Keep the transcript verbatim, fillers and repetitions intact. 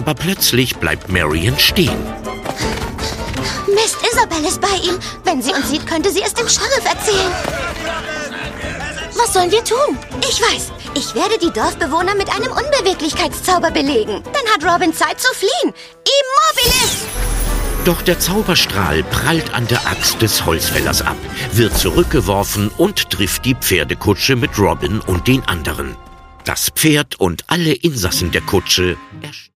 Aber plötzlich bleibt Marion stehen. Mist, Isabel ist bei ihm. Wenn sie uns sieht, könnte sie es dem Sheriff erzählen. Was sollen wir tun? Ich weiß. Ich werde die Dorfbewohner mit einem Unbeweglichkeitszauber belegen. Dann hat Robin Zeit zu fliehen. Immobilis! Doch der Zauberstrahl prallt an der Axt des Holzfällers ab, wird zurückgeworfen und trifft die Pferdekutsche mit Robin und den anderen. Das Pferd und alle Insassen der Kutsche